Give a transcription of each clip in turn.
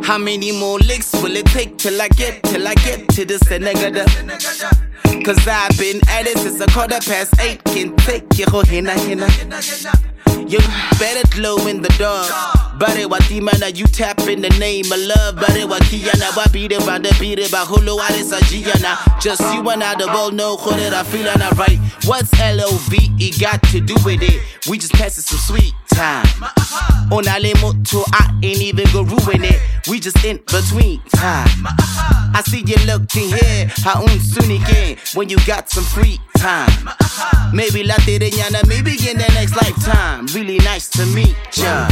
How many more licks will it take till I get to the Senegal? Cause I've been at it since 8:15. Can take your hina. You better glow in the dark. Bare watimana, you tap in the name of love. Bare wakiyana, wabide banda bide baholo arisa giana. Just you and I, the world know how that I feel and I write. What's LOVE got to do with it? We just passing some sweet time. On ale moto, I ain't even go ruin it. We just in between time. I see you looking here, how soon again when you got some free time. Maybe latte de yana, maybe in the next lifetime. Really nice to meet ya.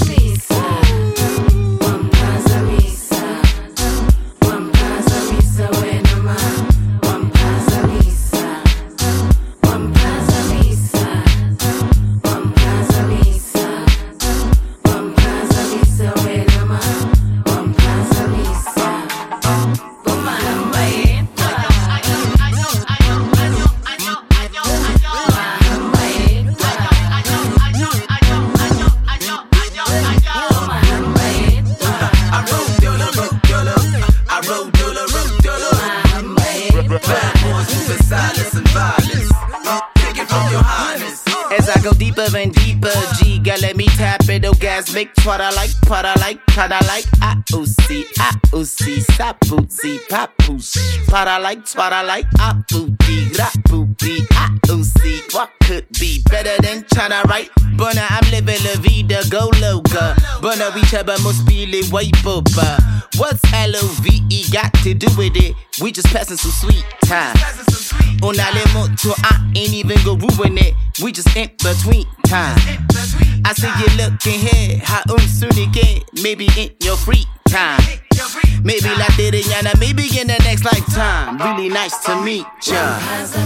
As I go deeper and deeper, G, girl, let me tap it, oh gas, make what I like, I-ooh-see, sapootsie, papoose, what I like, ah-booty, rap-booty, I-ooh-see, what could be better than China, right? Bona, I'm living la vida, go loca, bona, we chaba must be li way boba. What's LOVE got to do with it? We just passing some sweet time. On ale moto, I ain't even go ruin it. We just in between time. I see you looking here, how soon again, maybe in your free time. Maybe like Yana, maybe in the next lifetime. Really nice to meet ya.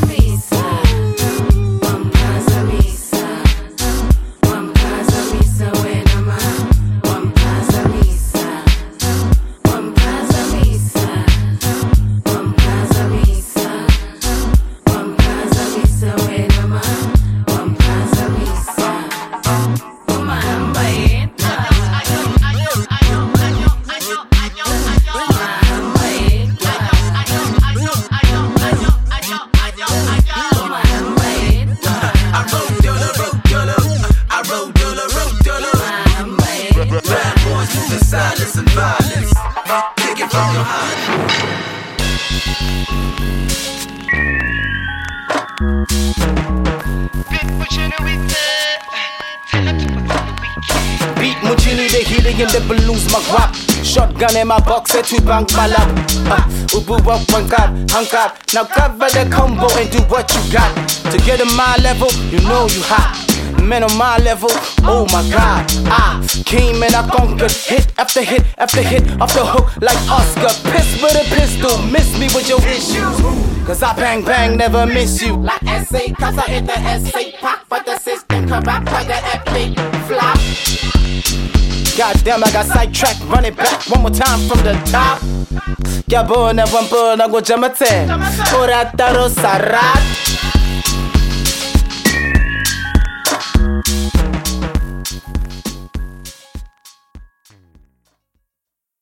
Silence and violence, take it from your heart. Beat Muchini, the healing in the balloons, my guap. Shotgun in my box, set to bang my lap. Ubu up one card, hunk up. Now cover the combo and do what you got. To get on my level, you know you hot. Men on my level, oh my god. I came and I conquered. Hit after hit after hit off the hook like Oscar. Piss with a pistol, miss me with your issues. Cause I bang bang, never miss you. Like SA, cause I hit the SA pop. But the system corrupt for the epic flop. Goddamn, I got sidetracked, run it back one more time from the top. Gabona, Wampona, go Jamate. Orataro Sarat.